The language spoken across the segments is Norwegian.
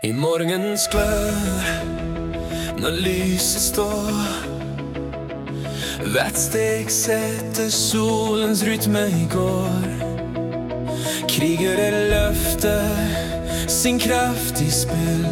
I morgens glød, når lyset står, hvert steg setter solens rytme i går. Krigere løfter sin kraft i spill.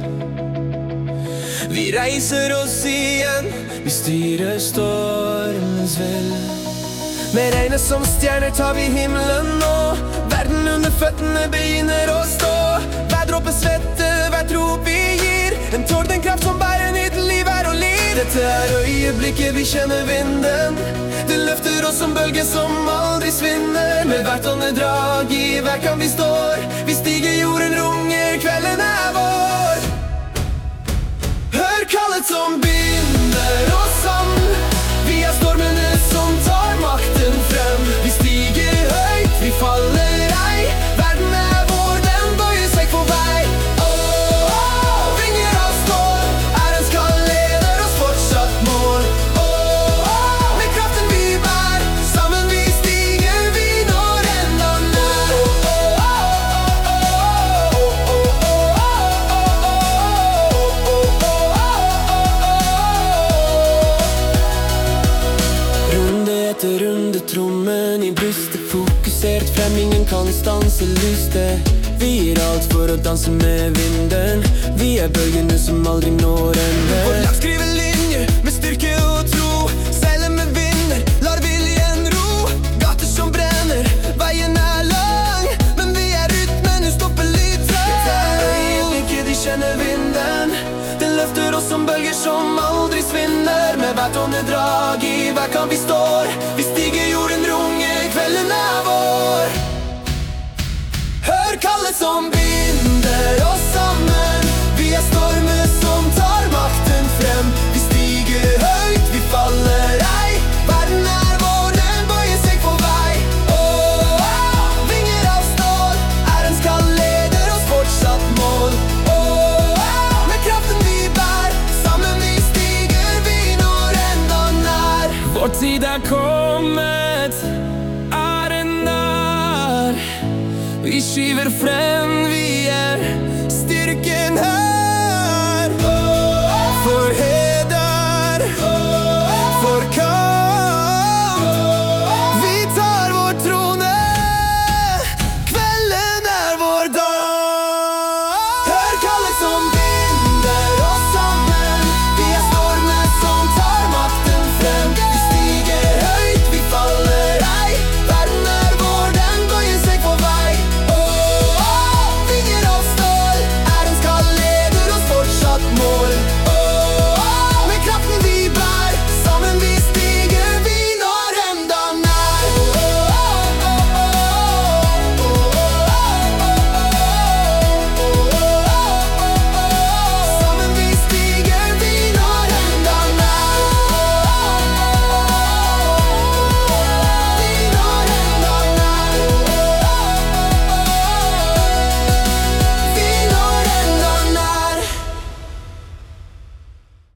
Vi reiser oss igjen, vi styrer stormens vill. Med regnet som stjerner tar vi himmelen nå. Verden under føttene begynner å stå. Hver dråpe svette, hver tro vi gir. En tårn, en kraft som bærer nytt liv her og liv. Dette er øyeblikket vi kjenner vinden. Det løfter oss som bølge som aldri svinner. Med hvert åndedrag i hver kamp vi står. Vi stiger, jorden runger, kvelden er vår. Hør kallet som binder oss sammen. Vi er stormene som tar makten frem. Vi stiger høyt, vi faller ei. Verden er vår, den bøyer seg for vei. Vinger av stål, ærens kall leder oss fortsatt mål. Med kraften vi bær, sammen vi stiger, vi når enda nær. Runde etter runde, trommen i brystet, fokusert frem, ingen kan stanse lystet. Vi gir alt for å danse med vinden. Vi er bølgene som aldri når enden. Vår lag skriver linjer med styrke og tro. Seiler med vinder, lar viljen ro. Gater som brenner, veien er lang. Men vi er rytmen, ustoppelig trang. Dette er øyeblikket, de kjenner vinden. Den løfter oss som bølger som aldri svinner. Med hvert åndedrag i hver kamp vi står. Vi stiger, jorden runger, kvelden er vår. Hør kallet som binder oss sammen. Vi er stormer som tar makten frem. Vi stiger høyt, vi faller ei. Verden er vår, den bøyer seg for vei. Vinger av stål, ærens kall leder oss fortsatt mål. Med kraften vi bær, sammen vi stiger, vi når enda nær. Vår tid er kommet, er en nær. Vi skyver frem, vi er styrken her.